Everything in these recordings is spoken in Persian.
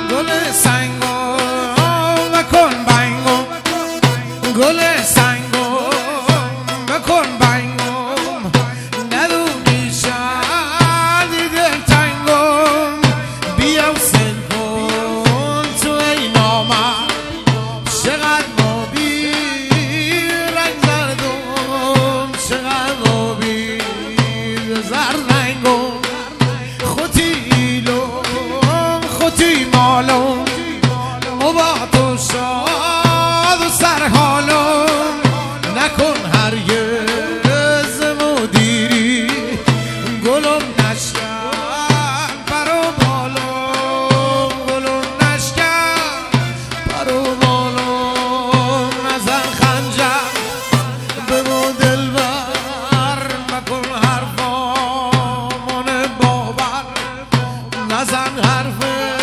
گل سنگو بکن بنگو گل سنگو بکن بنگو ندونی شدی دل تنگو بیا و سل کن تو ای نامم چقدر ما بی رنگ زردم چقدر ما بی زرد رنگم خودی ایلم خودی مالم مباد و شاد و سرحالم نکن هرگز مدیری گلم نشکن برو بالم گلم نشکن برو بالم نزن خنجر بگو دلبر مکن حرفامون باور نزن حرف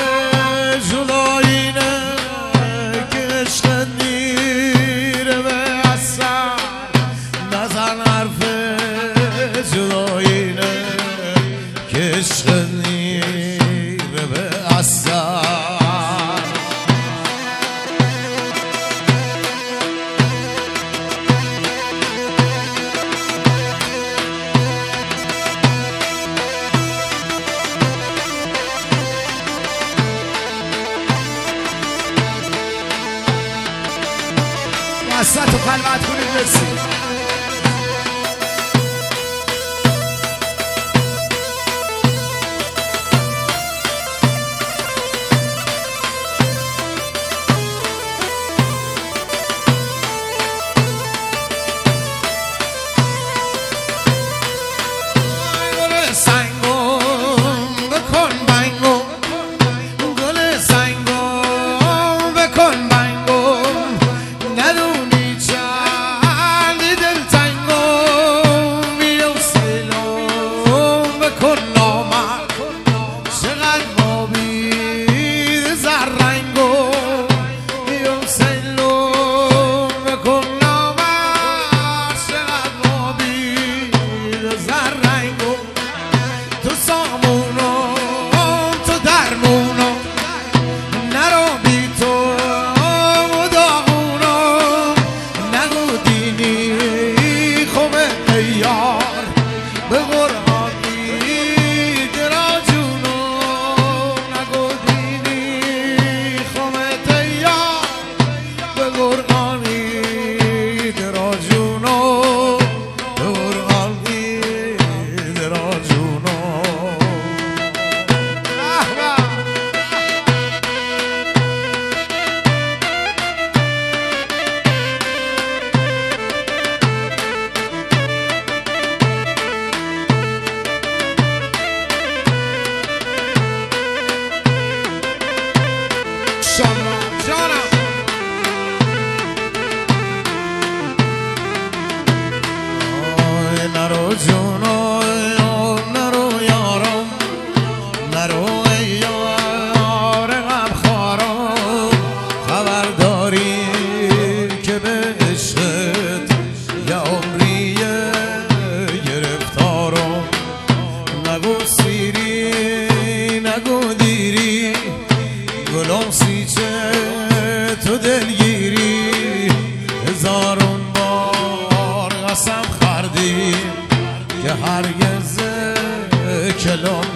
جدایینه که عشق میره به اثر نزن حرف جدایینه که عشق میره به اثر وسط و خلوت کنید برسید گل سنگو بکن بنگو گل سنگو بکن بنگو ندونی چندی دل تنگو بیا و سلام بکن نامم چقدر ما بی زر رنگو بیا و سلام بکن نامم چقدر ما بی زر رنگو تو سامونم تو درمونم نرو بی تو و داغونم نگو دینی خوبه ایار به قرآنی درا جونم نگو دینی خوبه ایار به قرآنی درا جونم به قرآنی درا جونم جانم نرو جونم نرو یارم نرو ای یار غمخوارم خبر داری که به عشقت یه عمریه گرفتارم نگو سیری نگو دیری گلم سیچه تو دلگیری هزارون بار قسم خردی که هرگز کلام